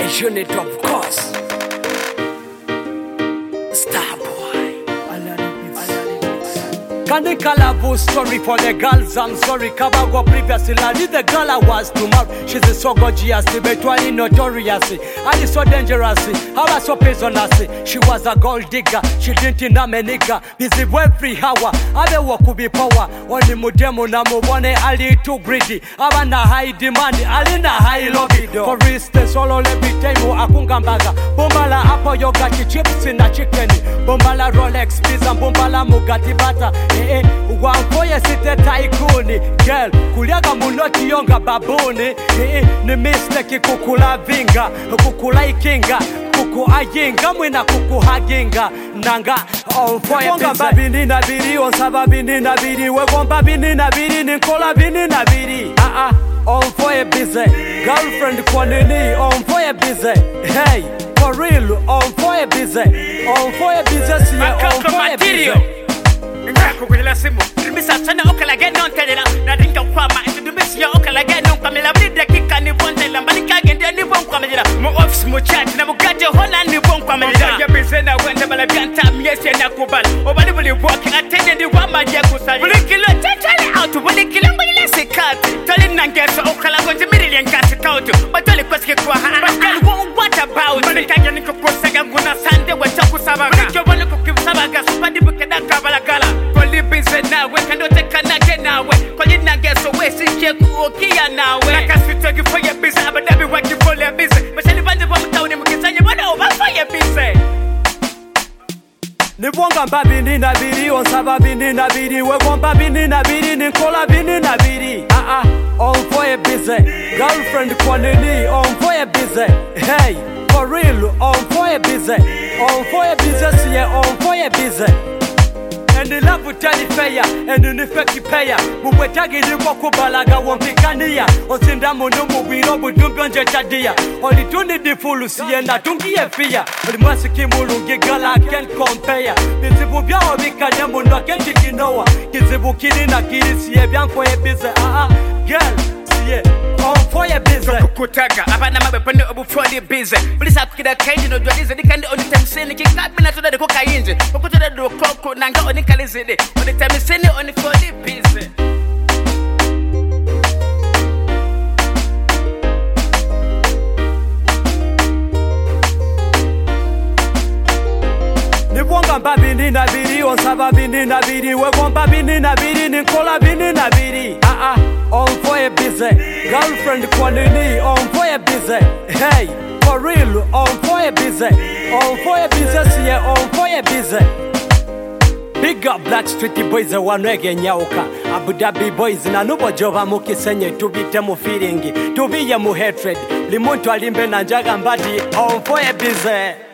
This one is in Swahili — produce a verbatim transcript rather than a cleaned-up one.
unit of course. Starboy. Can they call a story for the girls? I'm sorry, Kabago previously. I did the girl I was to marry. She's a so gorgeous, virtually notorious. I is so dangerous. I was so poisonous. She was a gold digger. She didn't know me nigga. Busy every hour. I work could be power. Only mudemo na mubone ali too greedy. I want a high demand. Ali na high lobby. For instance, all every time mo akungambaga. Bombala apple yoga chips in a chicken. Bombala Rolex pizza. Bombala mugati bata. Eh, Wankoye site taikuni. Girl, kuliaga munoti yonga babuni. Eh, ni mistake kukula vinga. Kukula ikinga. Kuku ayinga mwina kuku haginga. Nanga on foye Wonga babini na biri. Onsaba bini na biri. Wegomba bini na biri. Ninkola bini na biri. Ah ah, on foye busy. Girlfriend kwa nini. On foye busy. Hey, for real. On foye busy. On foye busy. Siye on foye busy. Ngako kwela simu Rimisa sana okala geno ntelela Na dinka kwama Into dumisi ya okala geno Kamila mnida kika ni bondela Mbalika gendia ni bon kwa mejila Mo office mo chat Na mugate hona ni bon kwa mejila Ya bizena wende bala bianta Miesi na kubali Obali buli walking Atende ni wama ya kusali Buli kilo Tachali out Buli kilo mbile sikati Tali nangeso okala Gonji mirili yankasi kautu Batoli kweske kwa haa Baskali what about Buli kage niko kusaga Nguna sande Wachaku sabaga Buli kyo wale kukisabaga Supadi bukeda kabala gala Koli bize nawe Kando teka nage nawe Koli nageso we Sije kuokia nawe Naka swito kifoye bize Abadabi wakifole bize Bashali bande wa mtauni Mkisanye wana ubafoye bize Nibonga mbabini na biri. Onsaba bini na biri. Wegomba bini na biri. Ninkola bini na biri. Ah ah, on foye busy. Girlfriend kwa nini. On foye busy. Hey, for real. On foye busy. On foye busy. Siye on foye busy. And the love will tell you fair, and the effect payer. But we're tagging you for Kubalaga, one Picania, or Sindamo no Mobino, but don't go to Chadia. Only two need the full Siena, don't be a fear. But the Masaki Mulu Gigala can't compare. The Zibubia or Vicanamu, no can't take Noah. Kizibukini, Nakiri, Siabian for a business. Ah, girl, see on fire business. Kutaga, abana mabepende obu frodi busy. Bulisa kukida kaindi no dwadize. Dikandi onitemsini kikabina tuda de koka inje. Kukutuda do koko nanga onikalizide. Onitemsini onifrodi busy. Nibonga mbabini na biri. Onsaba bini na biri. Wegomba bini na biri. Ninkola bini na biri. Ah ah, on foye busy. Girlfriend kwa nini. On foye busy. Hey, for real. On foye busy. On foye busy. Siye on foye busy. Big up Black Street Boys wanwege nyauka. Abu Dhabi Boys na nubo jova mukisenye. Tubite mu feeling. Tubiye mu hatred. Limuntu alimbe na njaga mbadi. On foye busy.